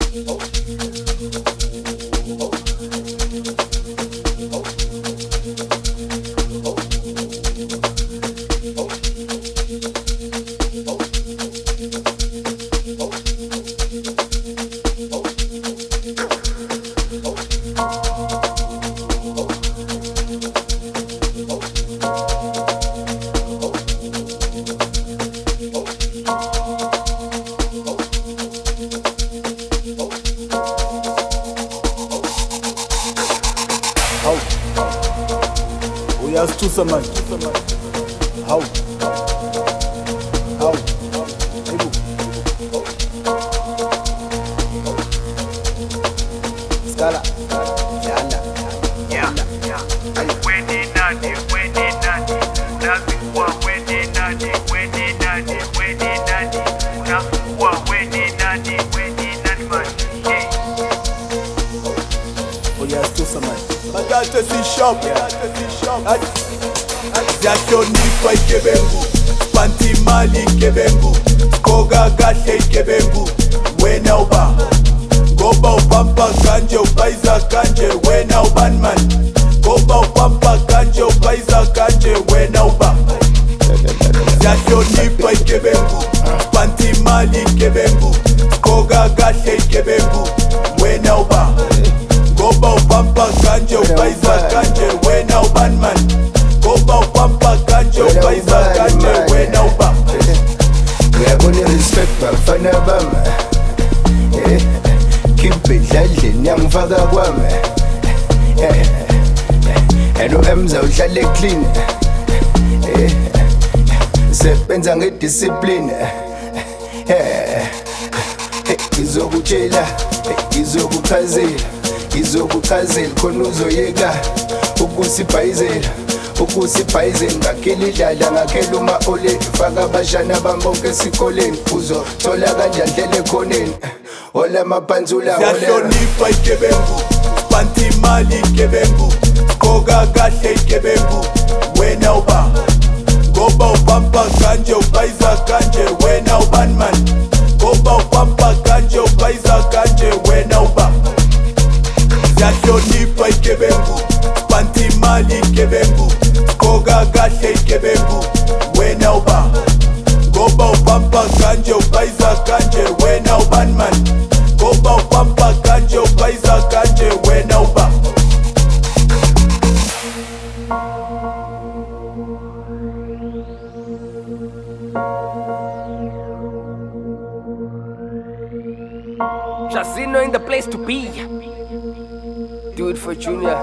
Uyasithusa manje. Hawu. Hawu. Hayibo. Skala. Yala. Yeah. Weni nani. Nazikuwa weni nani. Unakuwa weni nani man. Yeah. Uyasithusa manje. Makate si shop. Ziyahlonipha igebengu, spanti imali igebengu, skoga kahle igebengu. Wena uba, ngoba ubampa kanje ubayiza kanje. Wena ubani man, ngoba ubampa kanje ubayiza kanje. Wena uba, ziyahlonipha igebengu, spanti imali igebengu, skoga kahle igebengu. Wena uba, ngoba ubampa kanje ubayiza kanje. Wena ubani man, ngoba ubampa kanje ubayiza kanje. Wena uba, uyabona respect bafana bami, keep it endlini yangifaka kwami, and emza uhlale clean, sebenza ngediscipline. Ngizokutshela, ngizokuchazela khona uzoyeka ukusibhayizela ngakhela idlala ngakhela uma-ole faka abashana bami bonke esikoleni uzothola kanjani hlela ekhoneni hola amaphansula ziyahlonipha igebengu, spanti imali igebengu, skoga kahle igebengu. Wena uba, ngoba ubampa kanje ubayiza kanje. Wena ubani man, ngoba ubampa kanje ubayiza kanje. Wena uba, ziyahlonipha igebengu, spanti imali igebengu, skoga kahle igebengu. Wena uba, ngoba ubampa kanje ubayiza kanje. Wena ubani man, ngoba ubampa kanje ubayiza kanje. Wena uba, Jasino in the place to be. Do it for Junior.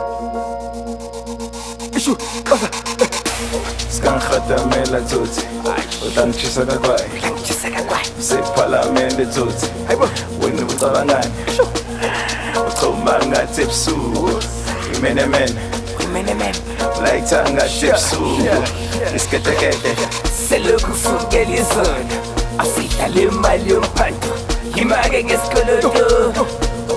Ishu, basa. Skangatamela tsotsi utangishisa kakwai sephalamende tsotsi wena ucabangani ucoma ngathi ebusuku imenemene layitha ngathi ebusuku isiketekete Selokhu ufukela izolo afika le mali yomphanto yimake ngesikoloto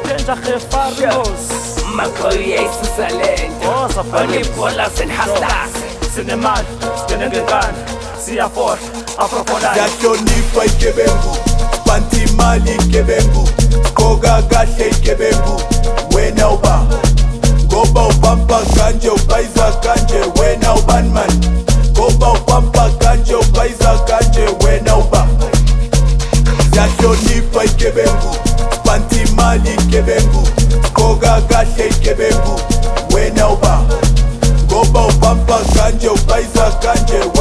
Makoye yayisusa lento onibhola senhastas Sinemali, sinengengane, siyafora, afrofonani. ziyahlonipha igebengu, spanti imali igebengu, skoga kahle igebengu. Wena uba, ngoba ubampa kanje ubayiza kanje. Wena ubani man, ngoba ubampa kanje ubayiza kanje. Wena uba, ziyahlonipha igebengu, spanti imali igebengu, skoga kahle igebengu. Wena uba, ngoba ubampa kanje ubayiza kanje.